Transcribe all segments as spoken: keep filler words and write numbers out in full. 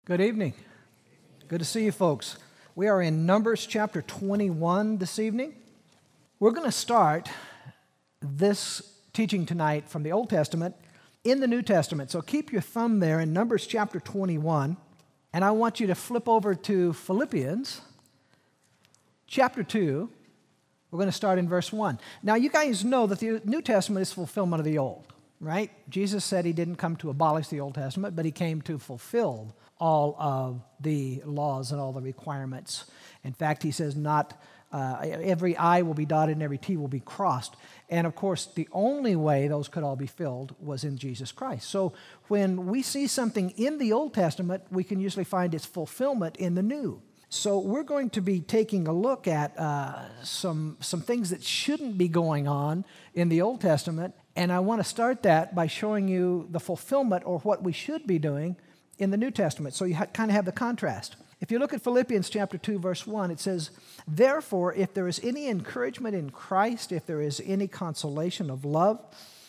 Good evening. Good to see you folks. We are in Numbers chapter twenty-one this evening. We're going to start this teaching tonight from the Old Testament in the New Testament. So keep your thumb there in Numbers chapter twenty-one, and I want you to flip over to Philippians chapter two. We're going to start in verse one. Now you guys know that the New Testament is fulfillment of the Old, right? Jesus said he didn't come to abolish the Old Testament, but he came to fulfill all of the laws and all the requirements. In fact, he says not uh, every I will be dotted and every T will be crossed. And of course, the only way those could all be filled was in Jesus Christ. So when we see something in the Old Testament, we can usually find its fulfillment in the New. So we're going to be taking a look at uh, some, some things that shouldn't be going on in the Old Testament. And I want to start that by showing you the fulfillment or what we should be doing in the New Testament, so you ha- kind of have the contrast. If you look at Philippians chapter two, verse one, it says, "Therefore, if there is any encouragement in Christ, if there is any consolation of love,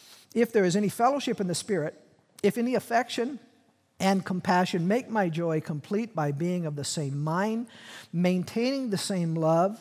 if there is any fellowship in the Spirit, if any affection and compassion, make my joy complete by being of the same mind, maintaining the same love,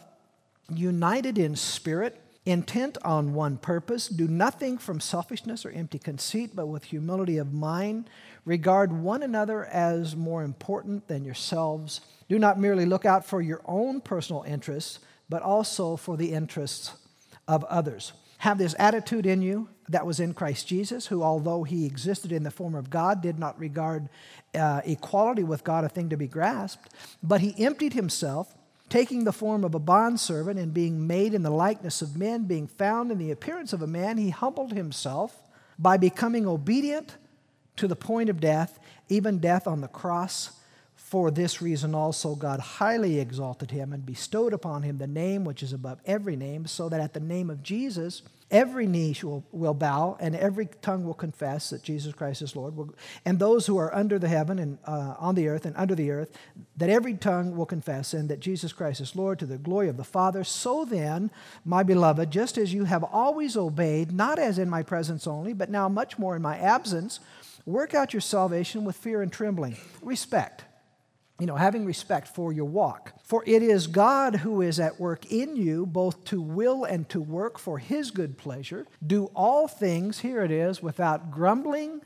united in spirit, intent on one purpose. Do nothing from selfishness or empty conceit, but with humility of mind. Regard one another as more important than yourselves. Do not merely look out for your own personal interests, but also for the interests of others. Have this attitude in you that was in Christ Jesus, who, although he existed in the form of God, did not regard uh, equality with God a thing to be grasped, but he emptied himself, taking the form of a bondservant and being made in the likeness of men, being found in the appearance of a man, he humbled himself by becoming obedient to the point of death, even death on the cross. For this reason also God highly exalted him and bestowed upon him the name which is above every name, so that at the name of Jesus every knee will, will bow and every tongue will confess that Jesus Christ is Lord. And those who are under the heaven and uh, on the earth and under the earth, that every tongue will confess and that Jesus Christ is Lord, to the glory of the Father. So then, my beloved, just as you have always obeyed, not as in my presence only, but now much more in my absence, work out your salvation with fear and trembling. Respect. You know, having respect for your walk. For it is God who is at work in you, both to will and to work for his good pleasure. Do all things, here it is, without grumbling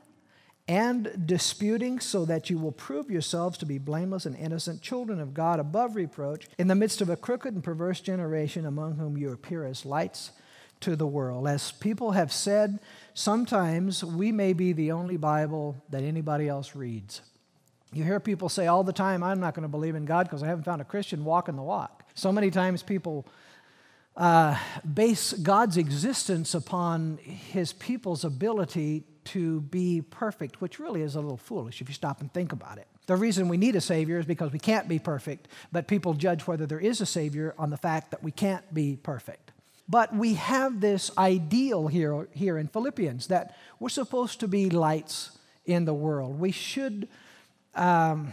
and disputing, so that you will prove yourselves to be blameless and innocent, children of God above reproach, in the midst of a crooked and perverse generation, among whom you appear as lights to the world. As people have said, sometimes we may be the only Bible that anybody else reads. You hear people say all the time, I'm not going to believe in God because I haven't found a Christian walking the walk. So many times people uh, base God's existence upon his people's ability to be perfect, which really is a little foolish if you stop and think about it. The reason we need a Savior is because we can't be perfect, but people judge whether there is a Savior on the fact that we can't be perfect. But we have this ideal here, here in Philippians that we're supposed to be lights in the world. We should... Um,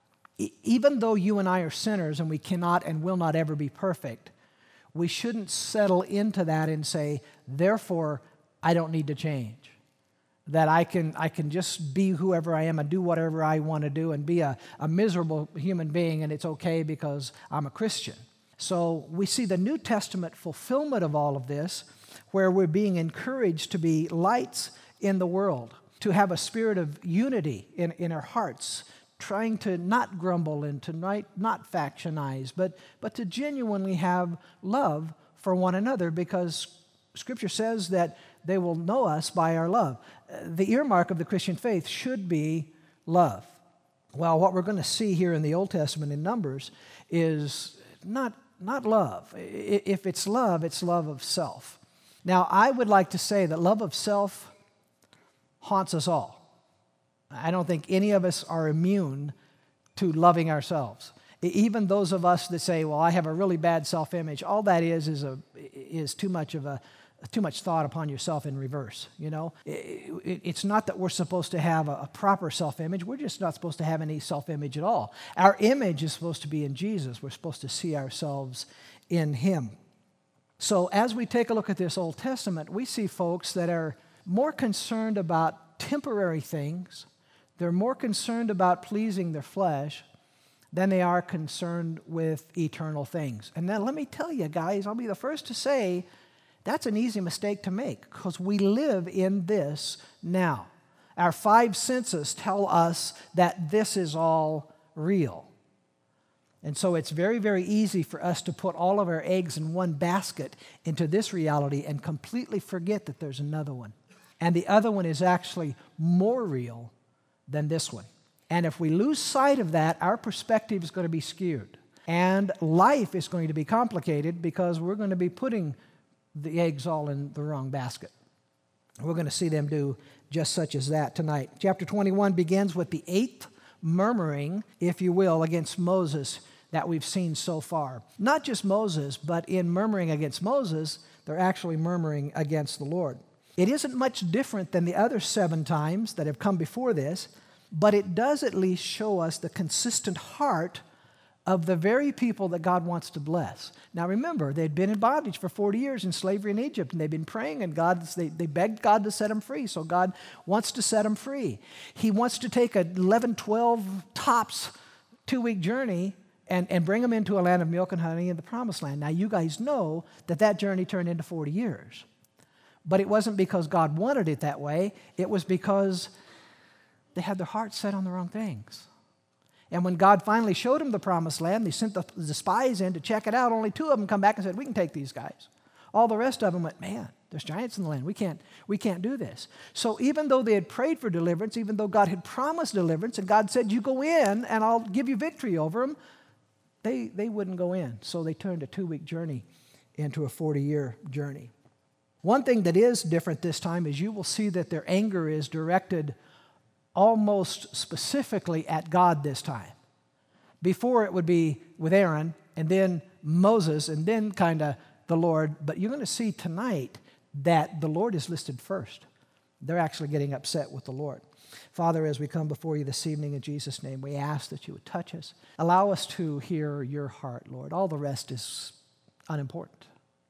even though you and I are sinners and we cannot and will not ever be perfect, we shouldn't settle into that and say, therefore, I don't need to change. That I can I can just be whoever I am and do whatever I want to do and be a, a miserable human being, and it's okay because I'm a Christian. So we see the New Testament fulfillment of all of this, where we're being encouraged to be lights in the world, to have a spirit of unity in, in our hearts, trying to not grumble and to not, not factionize, but, but to genuinely have love for one another, because Scripture says that they will know us by our love. The earmark of the Christian faith should be love. Well, what we're going to see here in the Old Testament in Numbers is not, not love. If it's love, it's love of self. Now, I would like to say that love of self haunts us all. I don't think any of us are immune to loving ourselves. Even those of us that say, well, I have a really bad self-image, all that is is, a, is too much of a too much thought upon yourself in reverse. You know, it's not that we're supposed to have a proper self-image. We're just not supposed to have any self-image at all. Our image is supposed to be in Jesus. We're supposed to see ourselves in him. So as we take a look at this Old Testament, we see folks that are more concerned about temporary things They're more concerned about pleasing their flesh than they are concerned with eternal things. And now let me tell you, guys, I'll be the first to say that's an easy mistake to make because we live in this now. Our five senses tell us that this is all real. And so it's very, very easy for us to put all of our eggs in one basket into this reality and completely forget that there's another one. And the other one is actually more real than this one. And if we lose sight of that, our perspective is going to be skewed. And life is going to be complicated because we're going to be putting the eggs all in the wrong basket. We're going to see them do just such as that tonight. Chapter twenty-one begins with the eighth murmuring, if you will, against Moses that we've seen so far. Not just Moses, but in murmuring against Moses, they're actually murmuring against the Lord. It isn't much different than the other seven times that have come before this, but it does at least show us the consistent heart of the very people that God wants to bless. Now remember, they'd been in bondage for forty years in slavery in Egypt, and they've been praying, and God, they, they begged God to set them free, so God wants to set them free. He wants to take a eleven, twelve tops two-week journey and, and bring them into a land of milk and honey in the promised land. Now you guys know that that journey turned into forty years. But it wasn't because God wanted it that way. It was because they had their hearts set on the wrong things. And when God finally showed them the promised land, they sent the, the spies in to check it out. Only two of them come back and said, we can take these guys. All the rest of them went, man, there's giants in the land. We can't, we can't do this. So even though they had prayed for deliverance, even though God had promised deliverance, and God said, you go in and I'll give you victory over them, they, they wouldn't go in. So they turned a two-week journey into a forty-year journey. One thing that is different this time is you will see that their anger is directed almost specifically at God this time. Before it would be with Aaron, and then Moses, and then kind of the Lord. But you're going to see tonight that the Lord is listed first. They're actually getting upset with the Lord. Father, as we come before you this evening in Jesus' name, we ask that you would touch us. Allow us to hear your heart, Lord. All the rest is unimportant.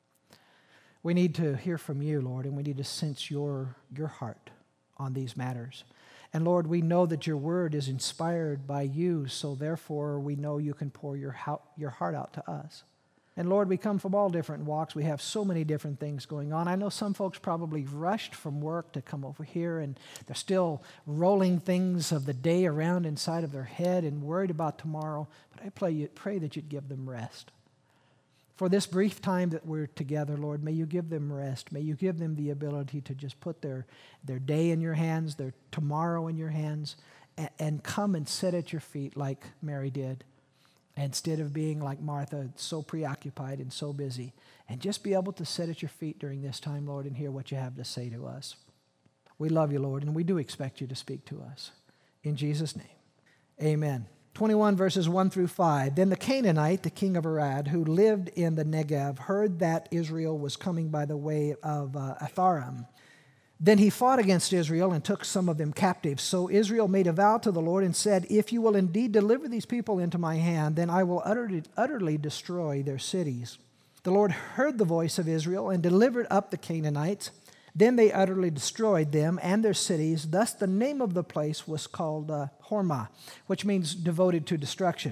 We need to hear from you, Lord, and we need to sense your, your heart on these matters. And Lord, we know that your word is inspired by you, so therefore we know you can pour your, your heart out to us. And Lord, we come from all different walks. We have so many different things going on. I know some folks probably rushed from work to come over here, and they're still rolling things of the day around inside of their head and worried about tomorrow. But I pray, you, pray that you'd give them rest. For this brief time that we're together, Lord, may you give them rest. May you give them the ability to just put their, their day in your hands, their tomorrow in your hands, and, and come and sit at your feet like Mary did, instead of being like Martha, so preoccupied and so busy. And just be able to sit at your feet during this time, Lord, and hear what you have to say to us. We love you, Lord, and we do expect you to speak to us. In Jesus' name, amen. twenty-one verses one through five. Then the Canaanite, the king of Arad, who lived in the Negev, heard that Israel was coming by the way of uh, Atharim. Then he fought against Israel and took some of them captives. So Israel made a vow to the Lord and said, if you will indeed deliver these people into my hand, then I will utterly, utterly destroy their cities. The Lord heard the voice of Israel and delivered up the Canaanites. Then they utterly destroyed them and their cities. Thus the name of the place was called uh, Hormah, which means devoted to destruction.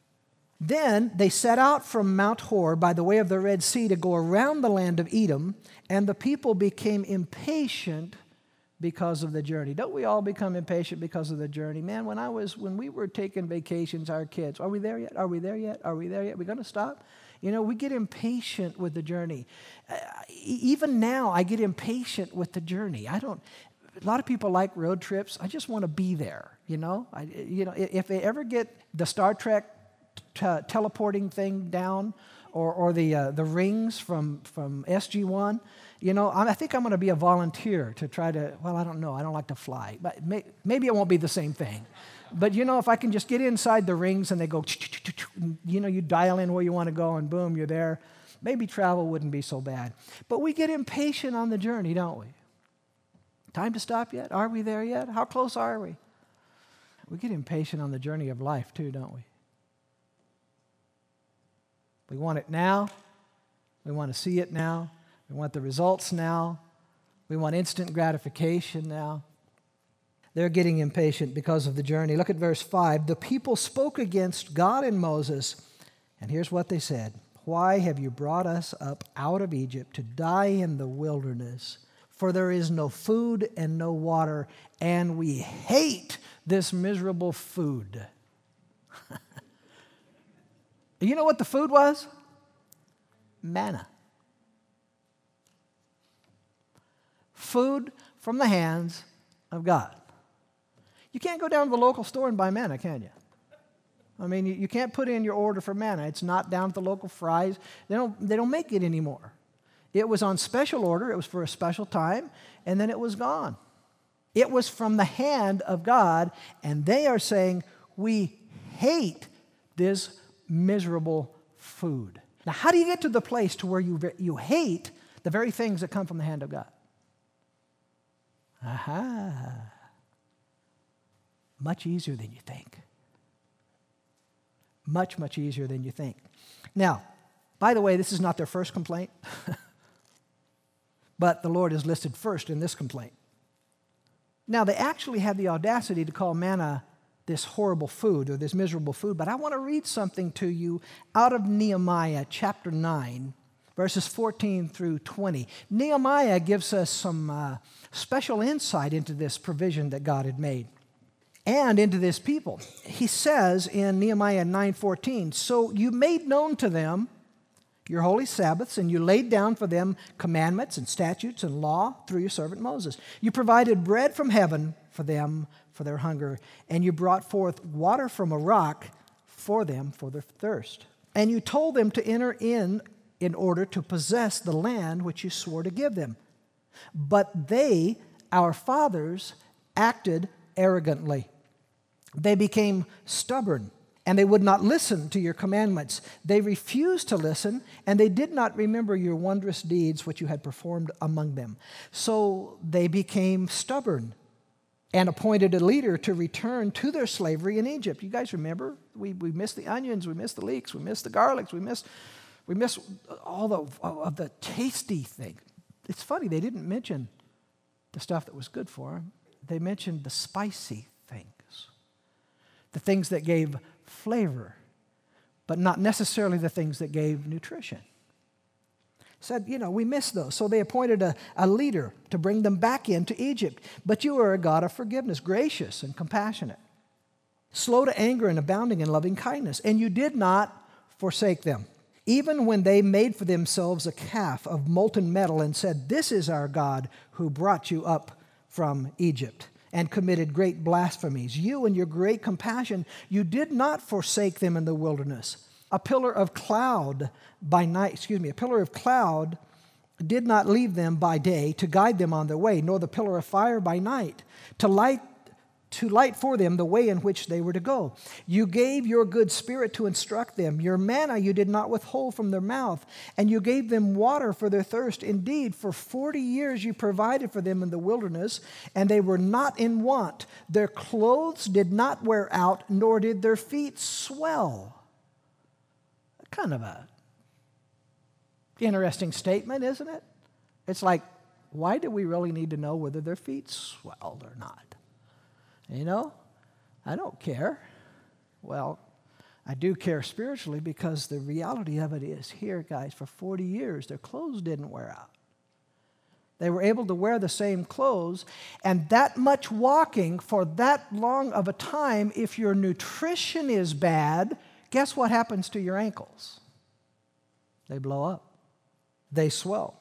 Then they set out from Mount Hor by the way of the Red Sea to go around the land of Edom, and the people became impatient because of the journey. Don't we all become impatient because of the journey? Man, when I was when we were taking vacations, our kids, are we there yet? Are we there yet? Are we there yet? Are we going to stop? You know, we get impatient with the journey. Uh, even now, I get impatient with the journey. I don't. A lot of people like road trips. I just want to be there. You know, I, you know, if they ever get the Star Trek t- teleporting thing down, or or the uh, the rings from from S G one, you know, I, I think I'm going to be a volunteer to try to. Well, I don't know. I don't like to fly, but may, maybe it won't be the same thing. But, you know, if I can just get inside the rings and they go, you know, you dial in where you want to go and boom, you're there, maybe travel wouldn't be so bad. But we get impatient on the journey, don't we? Time to stop yet? Are we there yet? How close are we? We get impatient on the journey of life too, don't we? We want it now. We want to see it now. We want the results now. We want instant gratification now. They're getting impatient because of the journey. Look at verse five. The people spoke against God and Moses, and here's what they said. Why have you brought us up out of Egypt to die in the wilderness? For there is no food and no water, and we hate this miserable food. You know what the food was? Manna. Food from the hands of God. You can't go down to the local store and buy manna, can you? I mean, you, you can't put in your order for manna. It's not down at the local Fry's. They don't, they don't make it anymore. It was on special order. It was for a special time, and then it was gone. It was from the hand of God, and they are saying, we hate this miserable food. Now, how do you get to the place to where you, you hate the very things that come from the hand of God? Aha. Much easier than you think. Much, much easier than you think. Now, by the way, this is not their first complaint, but the Lord is listed first in this complaint. Now, they actually have the audacity to call manna this horrible food or this miserable food, but I want to read something to you out of Nehemiah chapter nine, verses fourteen through twenty. Nehemiah gives us some uh, special insight into this provision that God had made and into this people. He says in Nehemiah nine fourteen, so you made known to them your holy Sabbaths, and you laid down for them commandments and statutes and law through your servant Moses. You provided bread from heaven for them for their hunger, and you brought forth water from a rock for them for their thirst. And you told them to enter in in order to possess the land which you swore to give them. But they, our fathers, acted arrogantly. They became stubborn, and they would not listen to your commandments. They refused to listen, and they did not remember your wondrous deeds which you had performed among them. So they became stubborn and appointed a leader to return to their slavery in Egypt. You guys remember? We, we missed the onions, we missed the leeks, we missed the garlics, we missed, we missed all the, of the tasty things. It's funny, they didn't mention the stuff that was good for them. They mentioned the spicy things, the things that gave flavor, but not necessarily the things that gave nutrition. Said, you know, we missed those. So they appointed a, a leader to bring them back into Egypt. But you are a God of forgiveness, gracious and compassionate, slow to anger and abounding in loving kindness. And you did not forsake them, even when they made for themselves a calf of molten metal and said, this is our God who brought you up from Egypt, and committed great blasphemies. You and your great compassion, you did not forsake them in the wilderness. A pillar of cloud by night, excuse me, a pillar of cloud did not leave them by day to guide them on their way, nor the pillar of fire by night to light to light for them the way in which they were to go. You gave your good spirit to instruct them. Your manna you did not withhold from their mouth, and you gave them water for their thirst. Indeed, for forty years you provided for them in the wilderness, and they were not in want. Their clothes did not wear out, nor did their feet swell. Kind of a interesting statement, isn't it? It's like, why do we really need to know whether their feet swelled or not? You know, I don't care. Well, I do care spiritually, because the reality of it is here, guys, for forty years, their clothes didn't wear out. They were able to wear the same clothes, and that much walking for that long of a time, if your nutrition is bad, guess what happens to your ankles? They blow up. They swell.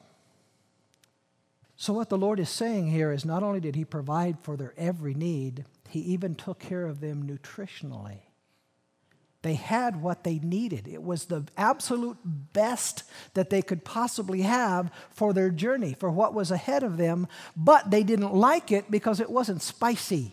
So what the Lord is saying here is not only did He provide for their every need, He even took care of them nutritionally. They had what they needed. It was the absolute best that they could possibly have for their journey, for what was ahead of them, but they didn't like it because it wasn't spicy.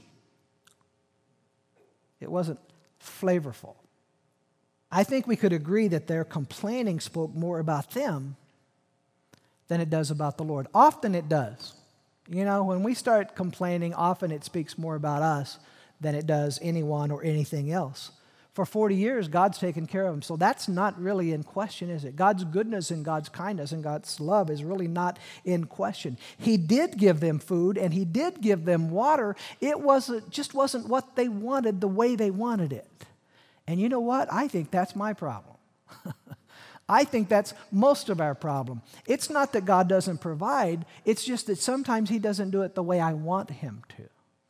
It wasn't flavorful. I think we could agree that their complaining spoke more about them than it does about the Lord. Often it does. You know, when we start complaining, often it speaks more about us than it does anyone or anything else. For forty years, God's taken care of them. So that's not really in question, is it? God's goodness and God's kindness and God's love is really not in question. He did give them food and He did give them water. It wasn't, just wasn't what they wanted the way they wanted it. And you know what? I think that's my problem. I think that's most of our problem. It's not that God doesn't provide. It's just that sometimes He doesn't do it the way I want Him to,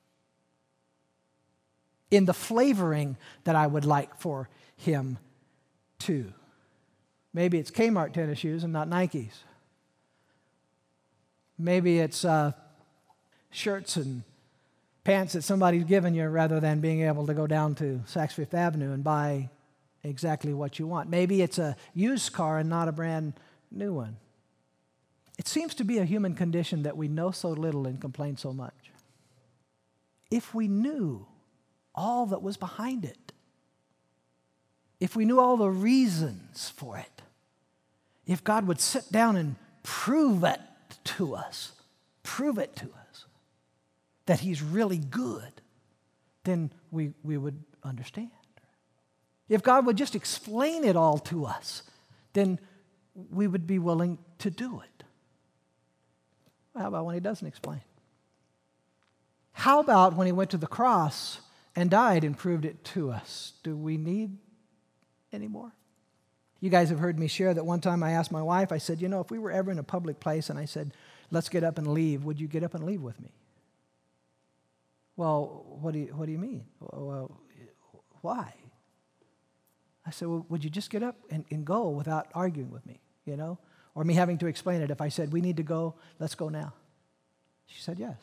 in the flavoring that I would like for Him to. Maybe it's Kmart tennis shoes and not Nikes. Maybe it's uh, shirts and pants that somebody's given you rather than being able to go down to Saks Fifth Avenue and buy exactly what you want. Maybe it's a used car and not a brand new one. It seems to be a human condition that we know so little and complain so much. If we knew all that was behind it, if we knew all the reasons for it, if God would sit down and prove it to us, prove it to us, that He's really good, then we, we would understand. If God would just explain it all to us, then we would be willing to do it. How about when He doesn't explain? How about when He went to the cross and died and proved it to us? Do we need any more? You guys have heard me share that one time I asked my wife, I said, you know, if we were ever in a public place and I said, let's get up and leave, would you get up and leave with me? Well, what do you, what do you mean? Well, why? I said, well, would you just get up and, and go without arguing with me, you know? Or me having to explain it. If I said, we need to go, let's go now. She said, yes.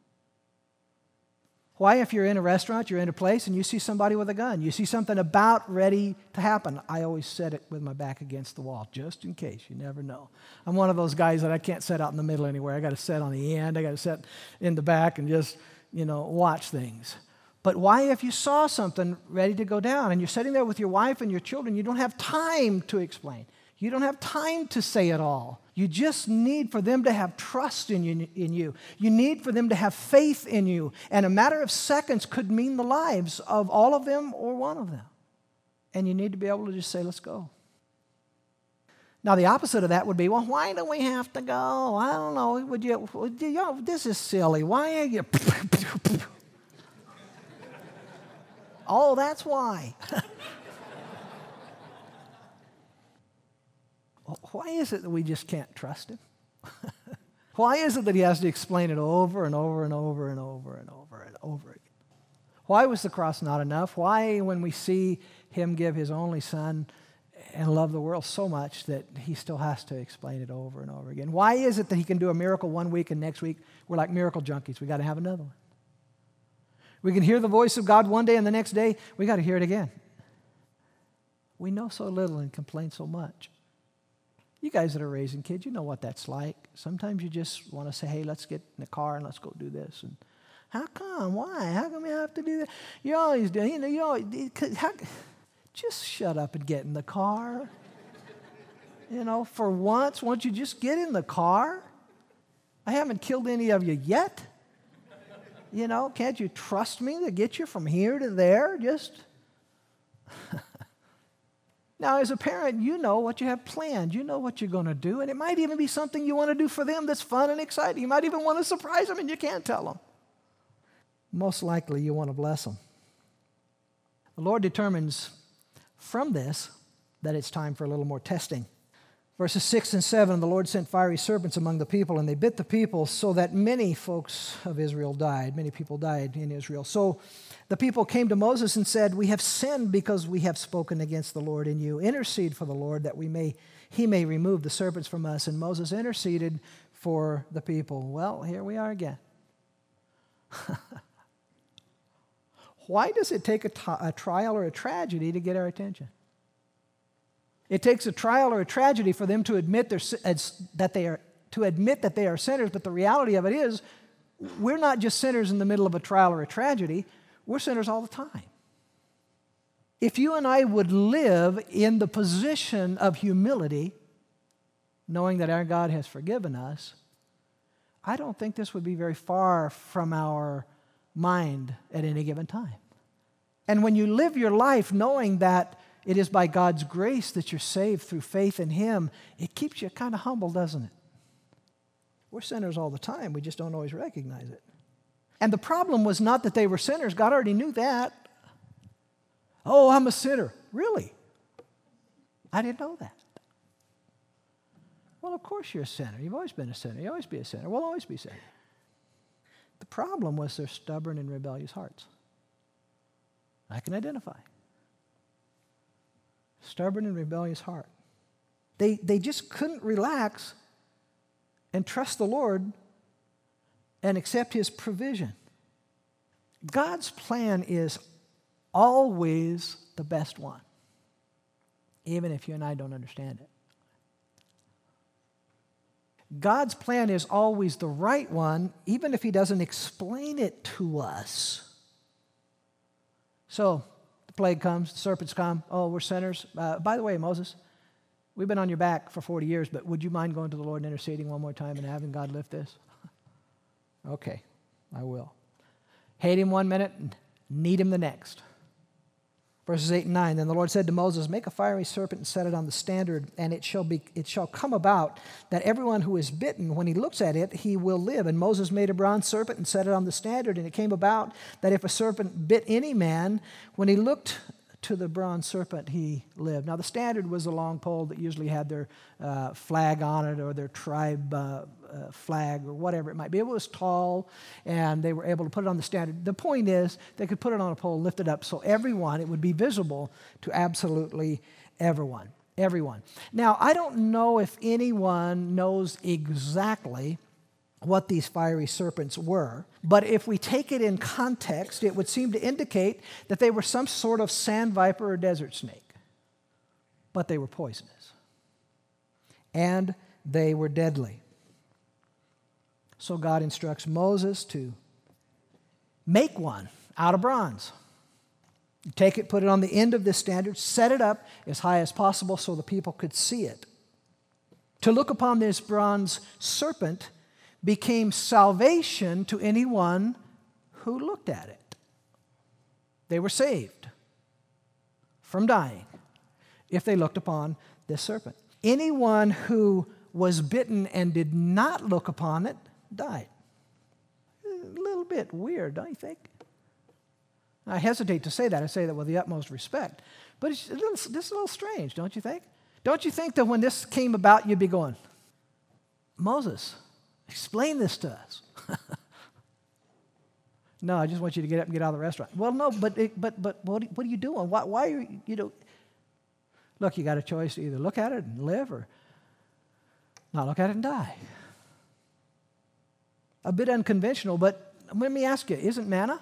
Why, if you're in a restaurant, you're in a place, and you see somebody with a gun, you see something about ready to happen, I always set it with my back against the wall, just in case. You never know. I'm one of those guys that I can't sit out in the middle anywhere. I got to sit on the end. I got to sit in the back and just, you know, watch things. But why, if you saw something ready to go down and you're sitting there with your wife and your children, you don't have time to explain. You don't have time to say it all. You just need for them to have trust in you, in you. You need for them to have faith in you. And a matter of seconds could mean the lives of all of them or one of them. And you need to be able to just say, let's go. Now, the opposite of that would be, well, why do we have to go? I don't know. Would you, would you, you know, this is silly. Why are you... Oh, that's why. Why is it that we just can't trust Him? Why is it that He has to explain it over and over and over and over and over and over again? Why was the cross not enough? Why, when we see Him give His only Son and love the world so much, that He still has to explain it over and over again? Why is it that He can do a miracle one week and next week we're like miracle junkies? We got to have another one. We can hear the voice of God one day and the next day we got to hear it again. We know so little and complain so much. You guys that are raising kids, you know what that's like. Sometimes you just want to say, hey, let's get in the car and let's go do this. And how come? Why? How come you have to do that? You always do. You know, you always, how, just shut up and get in the car. You know, for once, won't you just get in the car? I haven't killed any of you yet. You know, can't you trust me to get you from here to there? Just... Now, as a parent, you know what you have planned. You know what you're going to do, and it might even be something you want to do for them that's fun and exciting. You might even want to surprise them, and you can't tell them. Most likely, you want to bless them. The Lord determines from this that it's time for a little more testing. Verses six and seven, the Lord sent fiery serpents among the people, and they bit the people so that many folks of Israel died. Many people died in Israel. So the people came to Moses and said, we have sinned because we have spoken against the Lord and you. Intercede for the Lord that we may, he may remove the serpents from us. And Moses interceded for the people. Well, here we are again. Why does it take a, t- a trial or a tragedy to get our attention? It takes a trial or a tragedy for them to admit their, that they are to admit that they are sinners, but the reality of it is we're not just sinners in the middle of a trial or a tragedy. We're sinners all the time. If you and I would live in the position of humility, knowing that our God has forgiven us, I don't think this would be very far from our mind at any given time. And when you live your life knowing that it is by God's grace that you're saved through faith in Him, it keeps you kind of humble, doesn't it? We're sinners all the time. We just don't always recognize it. And the problem was not that they were sinners. God already knew that. Oh, I'm a sinner. Really? I didn't know that. Well, of course you're a sinner. You've always been a sinner. You'll always be a sinner. We'll always be sinners. The problem was their stubborn and rebellious hearts. I can identify. Stubborn and rebellious heart. They, they just couldn't relax and trust the Lord and accept His provision. God's plan is always the best one, even if you and I don't understand it. God's plan is always the right one, even if He doesn't explain it to us. So, the plague comes, the serpents come, oh, we're sinners. Uh, by the way, Moses, we've been on your back for forty years, but would you mind going to the Lord and interceding one more time and having God lift this? Okay, I will. Hate Him one minute and need Him the next. Verses eight and nine, then the Lord said to Moses, make a fiery serpent and set it on the standard, and it shall be, it shall come about that everyone who is bitten, when he looks at it, he will live. And Moses made a bronze serpent and set it on the standard, and it came about that if a serpent bit any man, when he looked to the bronze serpent, he lived. Now, the standard was a long pole that usually had their uh, flag on it or their tribe uh, uh, flag or whatever it might be. It was tall, and they were able to put it on the standard. The point is, they could put it on a pole, lift it up, so everyone, it would be visible to absolutely everyone. Everyone. Now, I don't know if anyone knows exactly what these fiery serpents were, but if we take it in context, it would seem to indicate that they were some sort of sand viper or desert snake. But they were poisonous. And they were deadly. So God instructs Moses to make one out of bronze. You take it, put it on the end of this standard, set it up as high as possible so the people could see it. To look upon this bronze serpent became salvation to anyone who looked at it. They were saved from dying if they looked upon this serpent. Anyone who was bitten and did not look upon it died. A little bit weird, don't you think? I hesitate to say that. I say that with the utmost respect. But it's a little, this is a little strange, don't you think? Don't you think that when this came about, you'd be going, Moses, explain this to us. No, I just want you to get up and get out of the restaurant. Well, no, but it, but but what, what are you doing? Why, why are you, you know? Look, you got a choice to either look at it and live or not look at it and die. A bit unconventional, but let me ask you, isn't manna?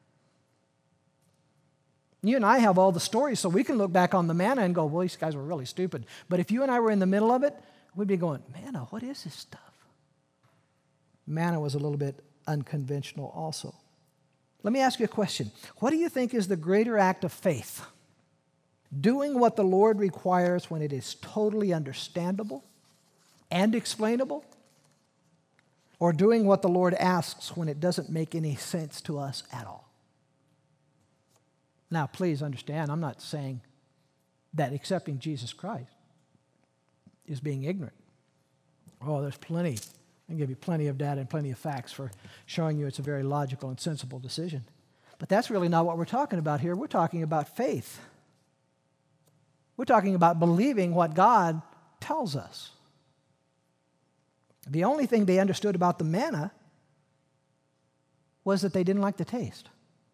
You and I have all the stories, so we can look back on the manna and go, well, these guys were really stupid. But if you and I were in the middle of it, we'd be going, manna, what is this stuff? Manna was a little bit unconventional also. Let me ask you a question. What do you think is the greater act of faith? Doing what the Lord requires when it is totally understandable and explainable? Or doing what the Lord asks when it doesn't make any sense to us at all? Now, please understand, I'm not saying that accepting Jesus Christ is being ignorant. Oh, there's plenty. I can give you plenty of data and plenty of facts for showing you it's a very logical and sensible decision. But that's really not what we're talking about here. We're talking about faith. We're talking about believing what God tells us. The only thing they understood about the manna was that they didn't like the taste.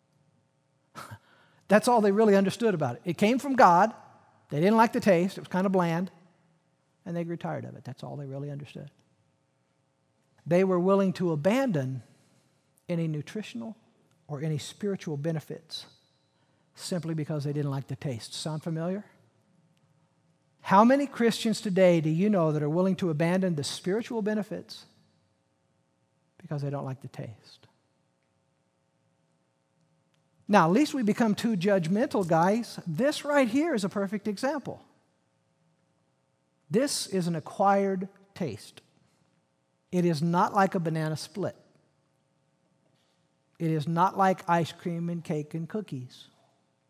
That's all they really understood about it. It came from God. They didn't like the taste. It was kind of bland. And they grew tired of it. That's all they really understood. They were willing to abandon any nutritional or any spiritual benefits simply because they didn't like the taste. Sound familiar? How many Christians today do you know that are willing to abandon the spiritual benefits because they don't like the taste? Now, at least we become too judgmental, guys. This right here is a perfect example. This is an acquired taste. It is not like a banana split. It is not like ice cream and cake and cookies.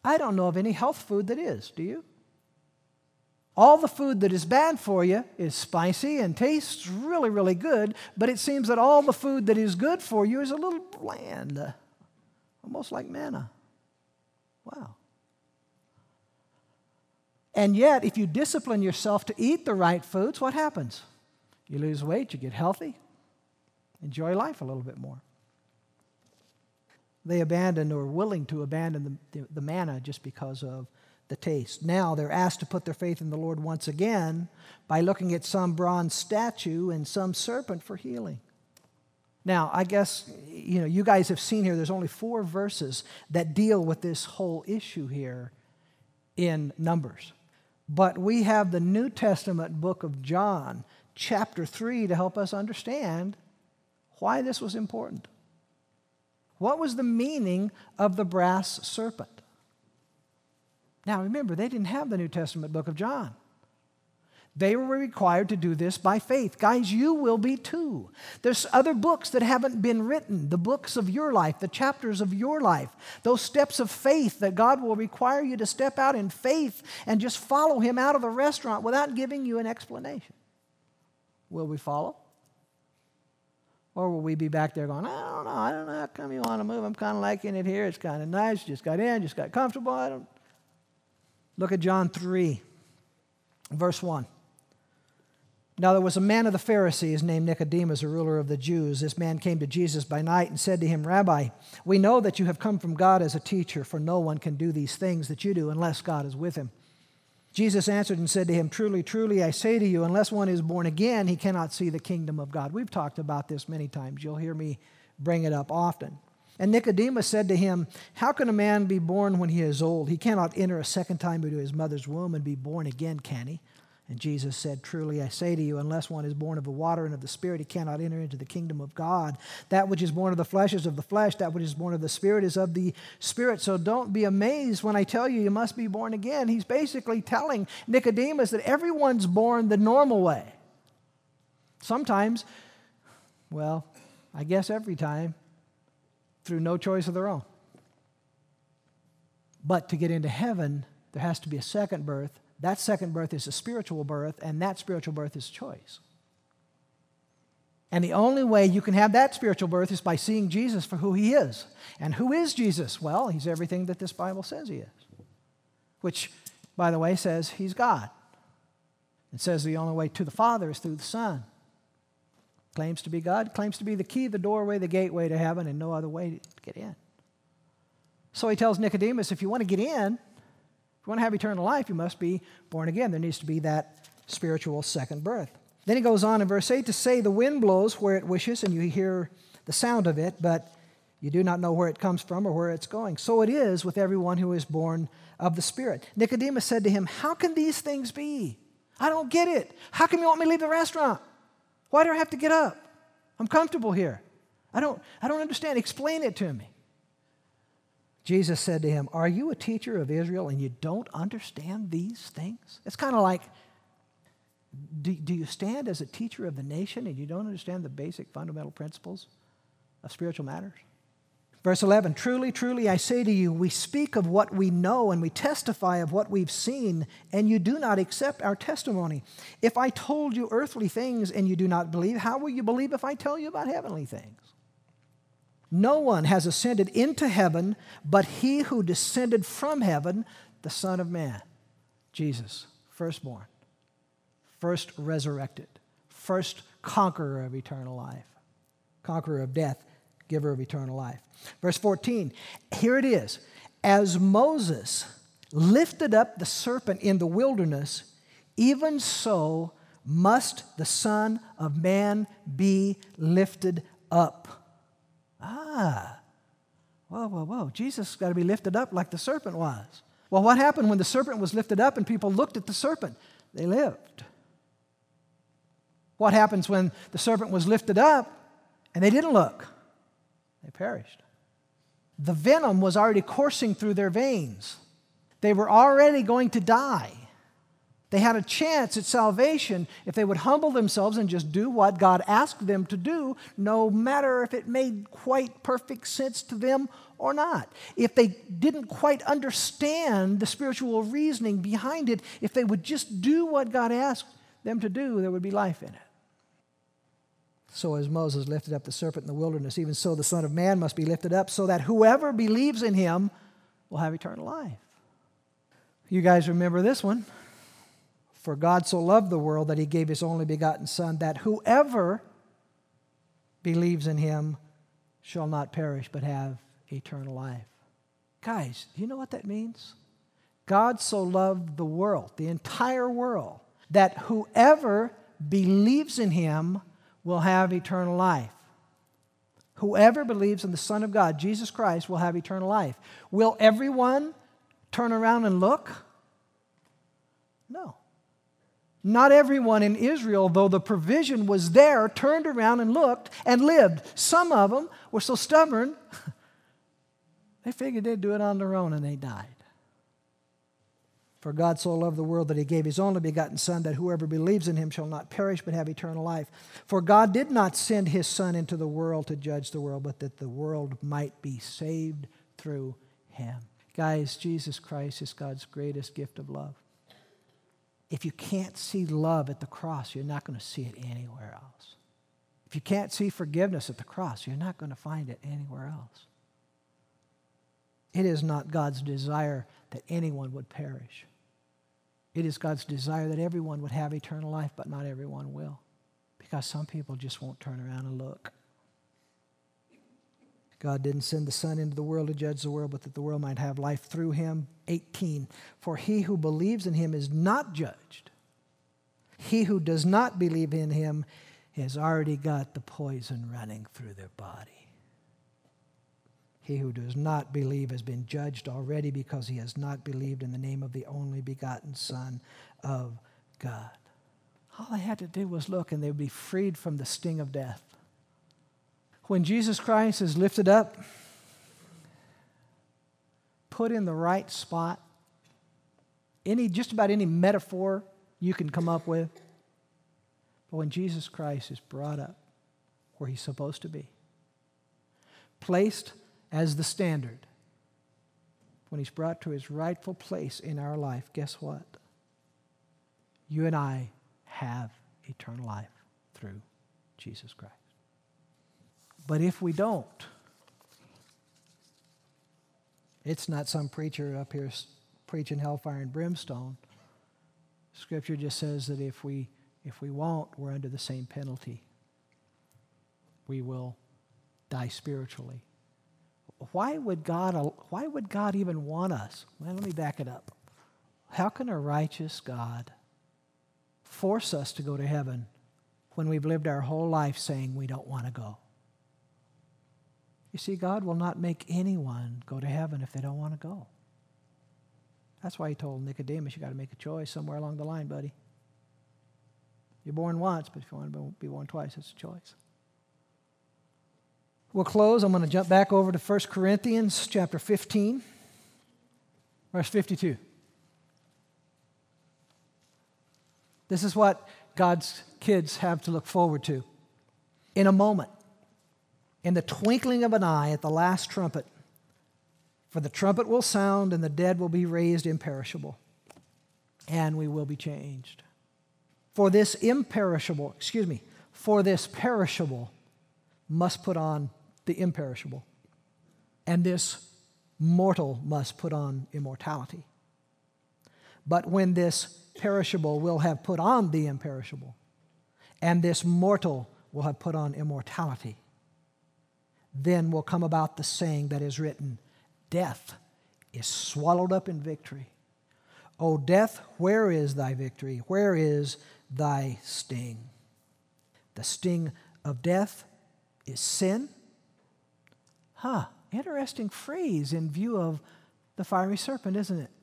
I don't know of any health food that is, do you? All the food that is bad for you is spicy and tastes really, really good, but it seems that all the food that is good for you is a little bland, uh, almost like manna. Wow. And yet, if you discipline yourself to eat the right foods, what happens? You lose weight, you get healthy, enjoy life a little bit more. They abandoned or were willing to abandon the, the, the manna just because of the taste. Now they're asked to put their faith in the Lord once again by looking at some bronze statue and some serpent for healing. Now, I guess, you know, you guys have seen here, there's only four verses that deal with this whole issue here in Numbers. But we have the New Testament book of John, chapter three, to help us understand why this was important. What was the meaning of the brass serpent? Now remember, they didn't have the New Testament book of John. They were required to do this by faith. Guys, you will be too. There's other books that haven't been written, the books of your life, the chapters of your life, those steps of faith that God will require you to step out in faith and just follow Him out of the restaurant without giving you an explanation. Will we follow? Or will we be back there going, I don't know, I don't know how come you want to move. I'm kind of liking it here. It's kind of nice. Just got in, just got comfortable. I don't. Look at John three, verse one. Now there was a man of the Pharisees named Nicodemus, a ruler of the Jews. This man came to Jesus by night and said to him, Rabbi, we know that you have come from God as a teacher, for no one can do these things that you do unless God is with him. Jesus answered and said to him, Truly, truly, I say to you, unless one is born again, he cannot see the kingdom of God. We've talked about this many times. You'll hear me bring it up often. And Nicodemus said to him, How can a man be born when he is old? He cannot enter a second time into his mother's womb and be born again, can he? And Jesus said, Truly, I say to you, unless one is born of the water and of the Spirit, he cannot enter into the kingdom of God. That which is born of the flesh is of the flesh. That which is born of the Spirit is of the Spirit. So don't be amazed when I tell you you must be born again. He's basically telling Nicodemus that everyone's born the normal way. Sometimes, well, I guess every time, through no choice of their own. But to get into heaven, there has to be a second birth. That second birth is a spiritual birth, and that spiritual birth is choice. And the only way you can have that spiritual birth is by seeing Jesus for who He is. And who is Jesus? Well, He's everything that this Bible says He is. Which, by the way, says He's God. It says the only way to the Father is through the Son. Claims to be God, claims to be the key, the doorway, the gateway to heaven, and no other way to get in. So He tells Nicodemus, if you want to get in, if you want to have eternal life, you must be born again. There needs to be that spiritual second birth. Then he goes on in verse eight to say, the wind blows where it wishes, and you hear the sound of it, but you do not know where it comes from or where it's going. So it is with everyone who is born of the Spirit. Nicodemus said to him, how can these things be? I don't get it. How come you want me to leave the restaurant? Why do I have to get up? I'm comfortable here. I don't, I don't understand. Explain it to me. Jesus said to him, are you a teacher of Israel and you don't understand these things? It's kind of like, do, do you stand as a teacher of the nation and you don't understand the basic fundamental principles of spiritual matters? Verse eleven, truly, truly, I say to you, we speak of what we know and we testify of what we've seen, and you do not accept our testimony. If I told you earthly things and you do not believe, how will you believe if I tell you about heavenly things? No one has ascended into heaven but He who descended from heaven, the Son of Man. Jesus, firstborn, first resurrected, first conqueror of eternal life, conqueror of death, giver of eternal life. Verse fourteen, here it is. As Moses lifted up the serpent in the wilderness, even so must the Son of Man be lifted up. Ah, whoa, whoa, whoa. Jesus has got to be lifted up like the serpent was. Well, what happened when the serpent was lifted up and people looked at the serpent? They lived. What happens when the serpent was lifted up and they didn't look? They perished. The venom was already coursing through their veins. They were already going to die. They had a chance at salvation if they would humble themselves and just do what God asked them to do, no matter if it made quite perfect sense to them or not. If they didn't quite understand the spiritual reasoning behind it, if they would just do what God asked them to do, there would be life in it. So as Moses lifted up the serpent in the wilderness, even so the Son of Man must be lifted up, so that whoever believes in him will have eternal life. You guys remember this one? For God so loved the world that he gave his only begotten Son, that whoever believes in him shall not perish but have eternal life. Guys, do you know what that means? God so loved the world, the entire world, that whoever believes in him will have eternal life. Whoever believes in the Son of God, Jesus Christ, will have eternal life. Will everyone turn around and look? No. Not everyone in Israel, though the provision was there, turned around and looked and lived. Some of them were so stubborn, they figured they'd do it on their own, and they died. For God so loved the world that he gave his only begotten Son, that whoever believes in him shall not perish but have eternal life. For God did not send his Son into the world to judge the world, but that the world might be saved through him. Guys, Jesus Christ is God's greatest gift of love. If you can't see love at the cross, you're not going to see it anywhere else. If you can't see forgiveness at the cross, you're not going to find it anywhere else. It is not God's desire that anyone would perish. It is God's desire that everyone would have eternal life, but not everyone will, because some people just won't turn around and look. God didn't send the Son into the world to judge the world, but that the world might have life through him. eighteen, for he who believes in him is not judged. He who does not believe in him has already got the poison running through their body. He who does not believe has been judged already, because he has not believed in the name of the only begotten Son of God. All they had to do was look, and they would be freed from the sting of death. When Jesus Christ is lifted up, put in the right spot, any just about any metaphor you can come up with, but when Jesus Christ is brought up where he's supposed to be, placed as the standard, when he's brought to his rightful place in our life, guess what? You and I have eternal life through Jesus Christ. But if we don't, it's not some preacher up here preaching hellfire and brimstone. Scripture just says that if we if we won't, we're under the same penalty. We will die spiritually. Why would God why would God even want us? Well, let me back it up. How can a righteous God force us to go to heaven when we've lived our whole life saying we don't want to go? You see, God will not make anyone go to heaven if they don't want to go. That's why he told Nicodemus, you got to make a choice somewhere along the line, buddy. You're born once, but if you want to be born twice, it's a choice. We'll close. I'm going to jump back over to First Corinthians chapter fifteen, verse fifty-two. This is what God's kids have to look forward to. In a moment, in the twinkling of an eye, at the last trumpet, for the trumpet will sound, and the dead will be raised imperishable, and we will be changed. For this imperishable, excuse me, for this perishable must put on the imperishable, and this mortal must put on immortality. But when this perishable will have put on the imperishable, and this mortal will have put on immortality, then will come about the saying that is written, death is swallowed up in victory. O death, where is thy victory? Where is thy sting? The sting of death is sin. Huh, interesting phrase in view of the fiery serpent, isn't it?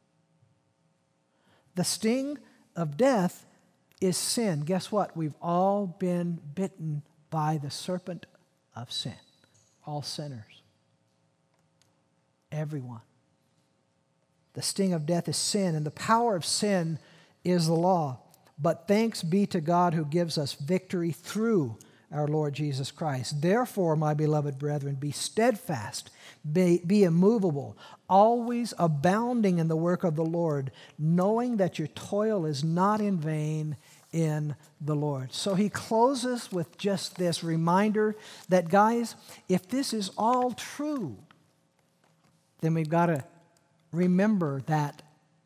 The sting of death is sin. Guess what? We've all been bitten by the serpent of sin. All sinners. Everyone. The sting of death is sin, and the power of sin is the law. But thanks be to God who gives us victory through our Lord Jesus Christ. Therefore, my beloved brethren, be steadfast, be, be immovable, always abounding in the work of the Lord, knowing that your toil is not in vain in the Lord. So he closes with just this reminder that, guys, if this is all true, then we've got to remember that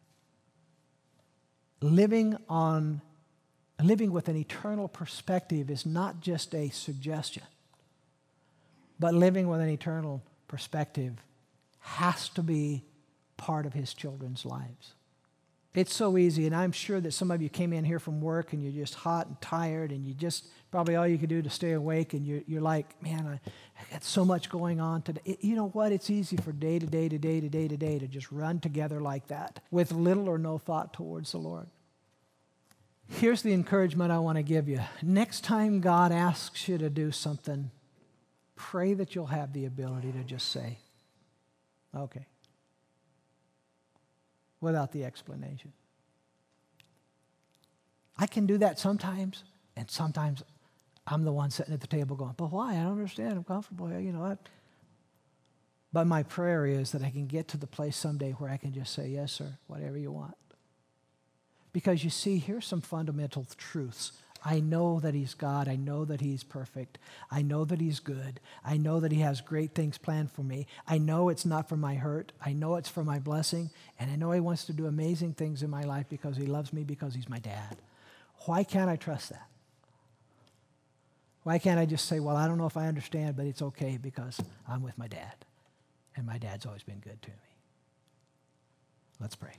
living on living with an eternal perspective is not just a suggestion, but living with an eternal perspective has to be part of his children's lives. It's so easy, and I'm sure that some of you came in here from work and you're just hot and tired, and you just, probably all you could do to stay awake, and you're, you're like, man, I, I got so much going on today. It, you know what? It's easy for day to day to day to day to day to just run together like that with little or no thought towards the Lord. Here's the encouragement I want to give you. Next time God asks you to do something, pray that you'll have the ability to just say, okay, without the explanation. I can do that sometimes, and sometimes I'm the one sitting at the table going, but why? I don't understand. I'm comfortable here. You know what? But my prayer is that I can get to the place someday where I can just say, yes, sir, whatever you want. Because you see, here's some fundamental truths. I know that he's God. I know that he's perfect. I know that he's good. I know that he has great things planned for me. I know it's not for my hurt. I know it's for my blessing. And I know he wants to do amazing things in my life because he loves me, because he's my dad. Why can't I trust that? Why can't I just say, well, I don't know if I understand, but it's okay because I'm with my dad. And my dad's always been good to me. Let's pray.